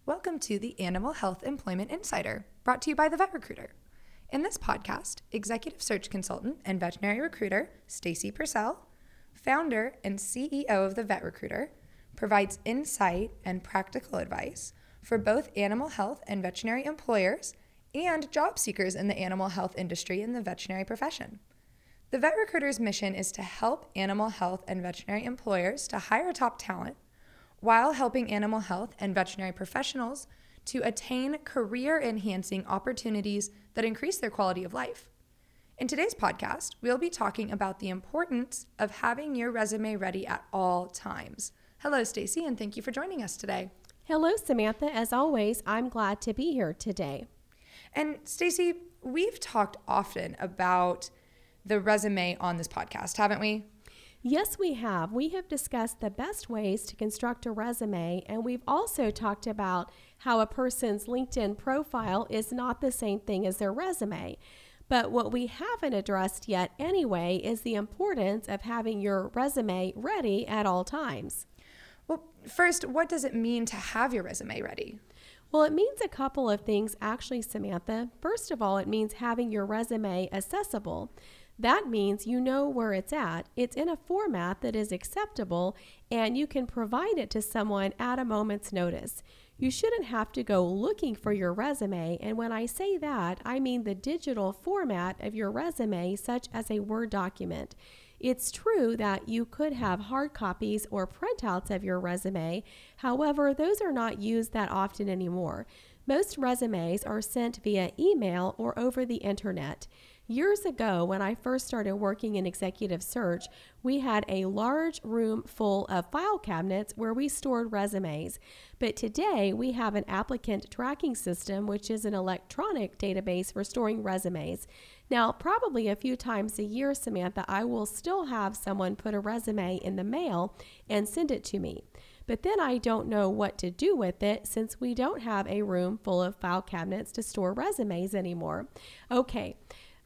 Welcome to the Animal Health Employment Insider, brought to you by The Vet Recruiter. In this podcast, executive search consultant and veterinary recruiter Stacy Purcell, founder and CEO of The Vet Recruiter, provides insight and practical advice for both animal health and veterinary employers and job seekers in the animal health industry and the veterinary profession. The Vet Recruiter's mission is to help animal health and veterinary employers to hire top talent while helping animal health and veterinary professionals to attain career-enhancing opportunities that increase their quality of life. In today's podcast, we'll be talking about the importance of having your resume ready at all times. Hello, Stacy, and thank you for joining us today. Hello, Samantha. As always, I'm glad to be here today. And Stacy, we've talked often about the resume on this podcast, haven't we? Yes, we have. We have discussed the best ways to construct a resume, and we've also talked about how a person's LinkedIn profile is not the same thing as their resume. But what we haven't addressed yet anyway is the importance of having your resume ready at all times. Well, first, what does it mean to have your resume ready? Well, it means a couple of things, actually, Samantha. First of all, it means having your resume accessible. That means you know where it's at. It's in a format that is acceptable, and you can provide it to someone at a moment's notice. You shouldn't have to go looking for your resume, and when I say that, I mean the digital format of your resume, such as a Word document. It's true that you could have hard copies or printouts of your resume. However, those are not used that often anymore. Most resumes are sent via email or over the internet. Years ago, when I first started working in executive search, we had a large room full of file cabinets where we stored resumes. But today, we have an applicant tracking system, which is an electronic database for storing resumes. Now, probably a few times a year, Samantha, I will still have someone put a resume in the mail and send it to me. But then I don't know what to do with it since we don't have a room full of file cabinets to store resumes anymore. Okay.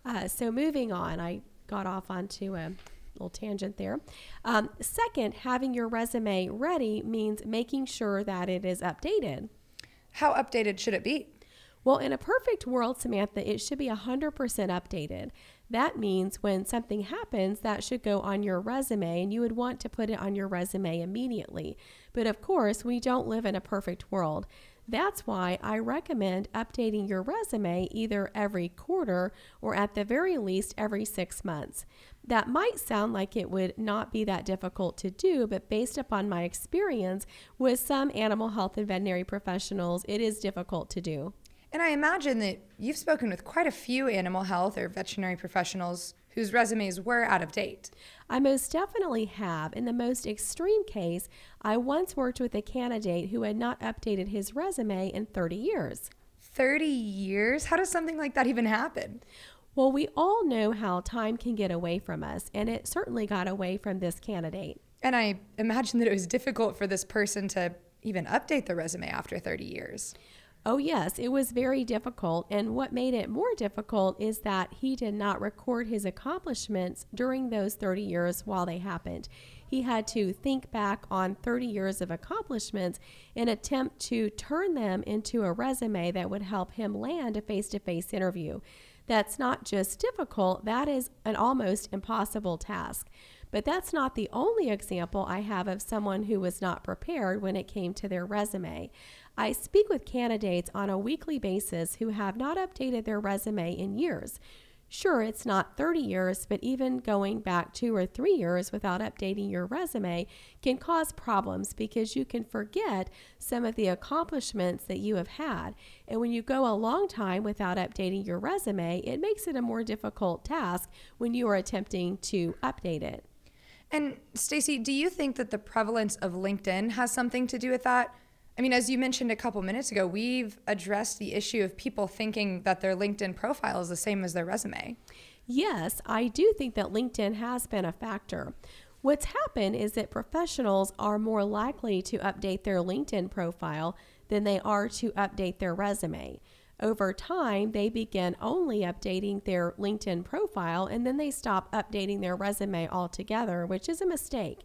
So moving on, I got off onto a little tangent there. Second, having your resume ready means making sure that it is updated. How updated should it be? Well, in a perfect world, Samantha, it should be 100% updated. That means when something happens, that should go on your resume, and you would want to put it on your resume immediately. But of course, we don't live in a perfect world. That's why I recommend updating your resume either every quarter or at the very least every 6 months. That might sound like it would not be that difficult to do, but based upon my experience with some animal health and veterinary professionals, it is difficult to do. And I imagine that you've spoken with quite a few animal health or veterinary professionals whose resumes were out of date. I most definitely have. In the most extreme case, I once worked with a candidate who had not updated his resume in 30 years. 30 years? How does something like that even happen? Well, we all know how time can get away from us, and it certainly got away from this candidate. And I imagine that it was difficult for this person to even update the resume after 30 years. Oh, yes, it was very difficult. And what made it more difficult is that he did not record his accomplishments during those 30 years while they happened. He had to think back on 30 years of accomplishments and attempt to turn them into a resume that would help him land a face-to-face interview. That's not just difficult, that is an almost impossible task. But that's not the only example I have of someone who was not prepared when it came to their resume. I speak with candidates on a weekly basis who have not updated their resume in years. Sure, it's not 30 years, but even going back 2 or 3 years without updating your resume can cause problems because you can forget some of the accomplishments that you have had. And when you go a long time without updating your resume, it makes it a more difficult task when you are attempting to update it. And Stacy, do you think that the prevalence of LinkedIn has something to do with that? I mean, as you mentioned a couple minutes ago, we've addressed the issue of people thinking that their LinkedIn profile is the same as their resume. Yes, I do think that LinkedIn has been a factor. What's happened is that professionals are more likely to update their LinkedIn profile than they are to update their resume. Over time, they begin only updating their LinkedIn profile and then they stop updating their resume altogether, which is a mistake.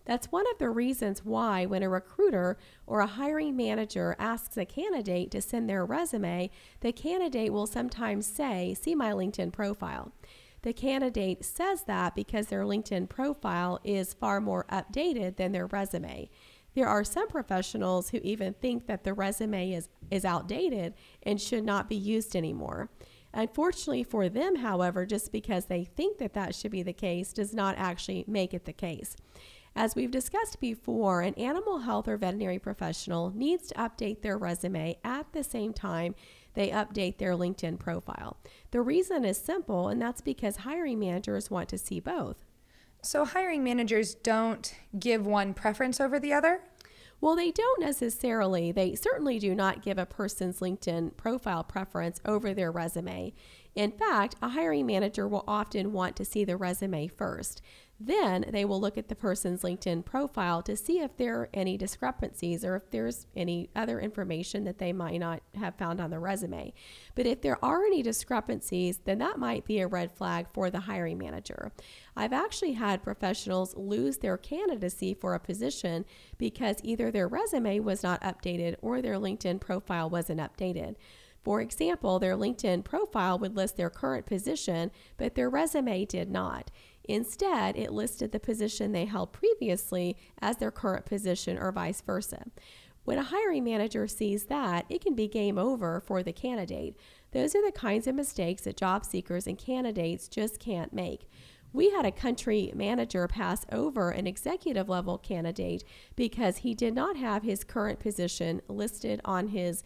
That's one of the reasons why when a recruiter or a hiring manager asks a candidate to send their resume, the candidate will sometimes say, "See my LinkedIn profile." The candidate says that because their LinkedIn profile is far more updated than their resume. There are some professionals who even think that the resume is outdated and should not be used anymore. Unfortunately for them, however, just because they think that that should be the case does not actually make it the case. As we've discussed before, an animal health or veterinary professional needs to update their resume at the same time they update their LinkedIn profile. The reason is simple, and that's because hiring managers want to see both. So hiring managers don't give one preference over the other? Well, they don't necessarily. They certainly do not give a person's LinkedIn profile preference over their resume. In fact, a hiring manager will often want to see the resume first. Then they will look at the person's LinkedIn profile to see if there are any discrepancies or if there's any other information that they might not have found on the resume. But if there are any discrepancies, then that might be a red flag for the hiring manager. I've actually had professionals lose their candidacy for a position because either their resume was not updated or their LinkedIn profile wasn't updated. For example, their LinkedIn profile would list their current position, but their resume did not. Instead, it listed the position they held previously as their current position or vice versa. When a hiring manager sees that, it can be game over for the candidate. Those are the kinds of mistakes that job seekers and candidates just can't make. We had a country manager pass over an executive level candidate because he did not have his current position listed on his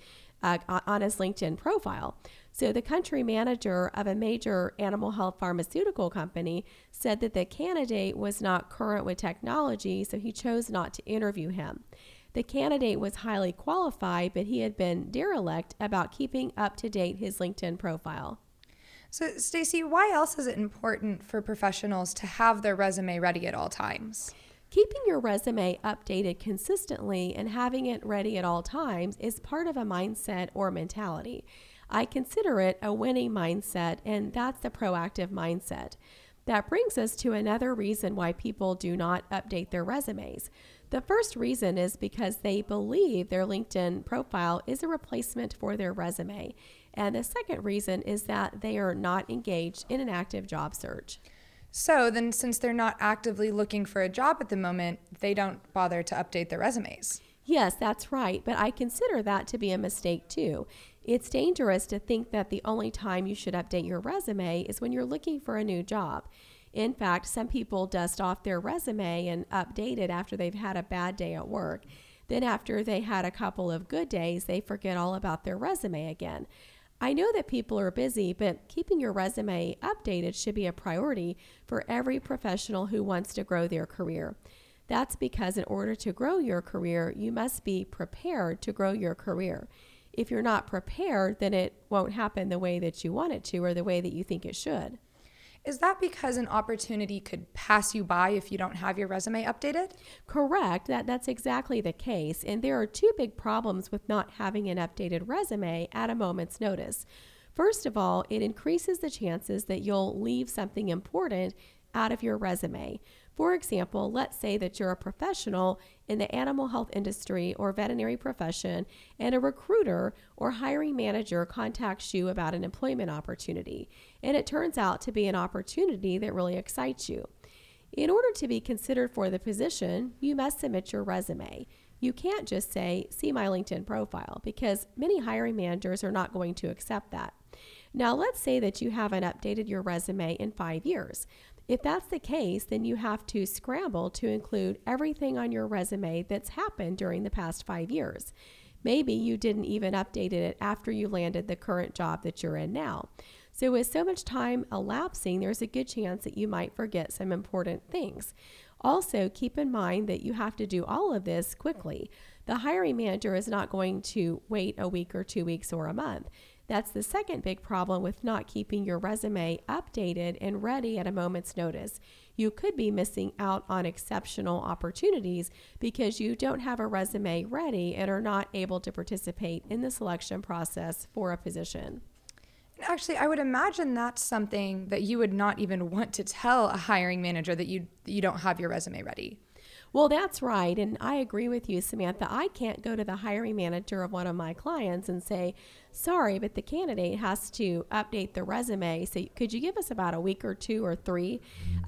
LinkedIn profile. So the country manager of a major animal health pharmaceutical company said that the candidate was not current with technology, so he chose not to interview him. The candidate was highly qualified, but he had been derelict about keeping up to date his LinkedIn profile. So, Stacey, why else is it important for professionals to have their resume ready at all times? Keeping your resume updated consistently and having it ready at all times is part of a mindset or mentality. I consider it a winning mindset, and that's the proactive mindset. That brings us to another reason why people do not update their resumes. The first reason is because they believe their LinkedIn profile is a replacement for their resume. And the second reason is that they are not engaged in an active job search. So then, since they're not actively looking for a job at the moment, they don't bother to update their resumes. Yes, that's right, but I consider that to be a mistake too. It's dangerous to think that the only time you should update your resume is when you're looking for a new job. In fact, some people dust off their resume and update it after they've had a bad day at work. Then after they had a couple of good days, they forget all about their resume again. I know that people are busy, but keeping your resume updated should be a priority for every professional who wants to grow their career. That's because in order to grow your career, you must be prepared to grow your career. If you're not prepared, then it won't happen the way that you want it to or the way that you think it should. Is that because an opportunity could pass you by if you don't have your resume updated? Correct. That's exactly the case. And there are two big problems with not having an updated resume at a moment's notice. First of all, it increases the chances that you'll leave something important out of your resume. For example, let's say that you're a professional in the animal health industry or veterinary profession, and a recruiter or hiring manager contacts you about an employment opportunity, and it turns out to be an opportunity that really excites you. In order to be considered for the position, you must submit your resume. You can't just say, "See my LinkedIn profile," because many hiring managers are not going to accept that. Now, let's say that you haven't updated your resume in 5 years. If that's the case, then you have to scramble to include everything on your resume that's happened during the past 5 years. Maybe you didn't even update it after you landed the current job that you're in now. So with so much time elapsing, there's a good chance that you might forget some important things. Also, keep in mind that you have to do all of this quickly. The hiring manager is not going to wait a week or 2 weeks or a month. That's the second big problem with not keeping your resume updated and ready at a moment's notice. You could be missing out on exceptional opportunities because you don't have a resume ready and are not able to participate in the selection process for a position. Actually, I would imagine that's something that you would not even want to tell a hiring manager, that you don't have your resume ready. Well, that's right. And I agree with you, Samantha. I can't go to the hiring manager of one of my clients and say, sorry, but the candidate has to update the resume. So could you give us about a week or 2 or 3?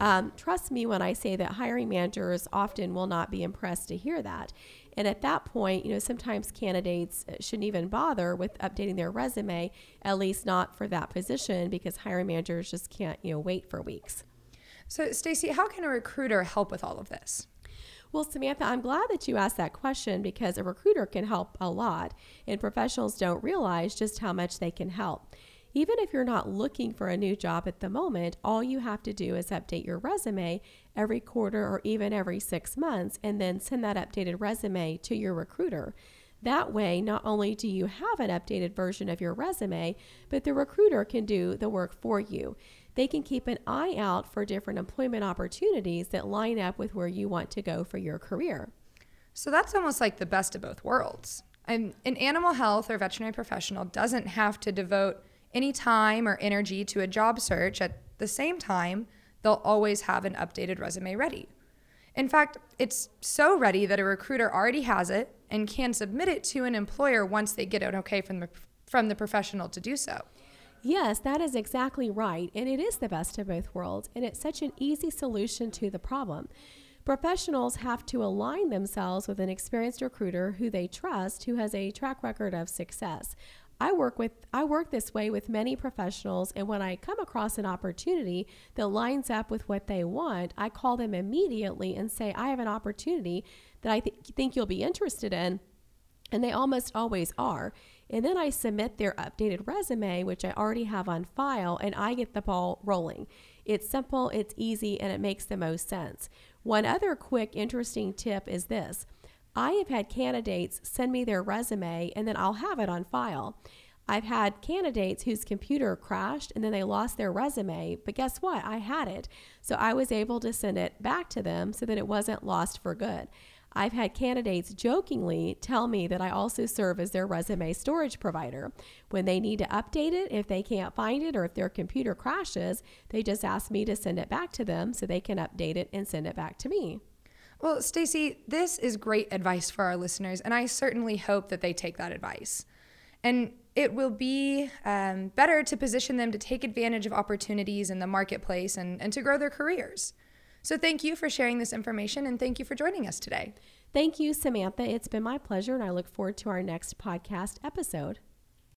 Trust me when I say that hiring managers often will not be impressed to hear that. And at that point, sometimes candidates shouldn't even bother with updating their resume, at least not for that position, because hiring managers just can't, wait for weeks. So, Stacey, how can a recruiter help with all of this? Well, Samantha, I'm glad that you asked that question because a recruiter can help a lot, and professionals don't realize just how much they can help. Even if you're not looking for a new job at the moment, all you have to do is update your resume every quarter or even every 6 months, and then send that updated resume to your recruiter. That way, not only do you have an updated version of your resume, but the recruiter can do the work for you. They can keep an eye out for different employment opportunities that line up with where you want to go for your career. So that's almost like the best of both worlds. An animal health or veterinary professional doesn't have to devote any time or energy to a job search. At the same time, they'll always have an updated resume ready. In fact, it's so ready that a recruiter already has it and can submit it to an employer once they get an okay from the professional to do so. Yes, that is exactly right, and it is the best of both worlds, and it's such an easy solution to the problem. Professionals have to align themselves with an experienced recruiter who they trust, who has a track record of success. I work this way with many professionals, and when I come across an opportunity that lines up with what they want, I call them immediately and say, I have an opportunity that I think you'll be interested in, and they almost always are. And then I submit their updated resume, which I already have on file, and I get the ball rolling. It's simple, it's easy, and it makes the most sense. One other quick, interesting tip is this. I have had candidates send me their resume, and then I'll have it on file. I've had candidates whose computer crashed, and then they lost their resume, but guess what? I had it. So I was able to send it back to them so that it wasn't lost for good. I've had candidates jokingly tell me that I also serve as their resume storage provider. When they need to update it, if they can't find it or if their computer crashes, they just ask me to send it back to them so they can update it and send it back to me. Well, Stacey, this is great advice for our listeners, and I certainly hope that they take that advice. And it will be better to position them to take advantage of opportunities in the marketplace and to grow their careers. So thank you for sharing this information, and thank you for joining us today. Thank you, Samantha. It's been my pleasure, and I look forward to our next podcast episode.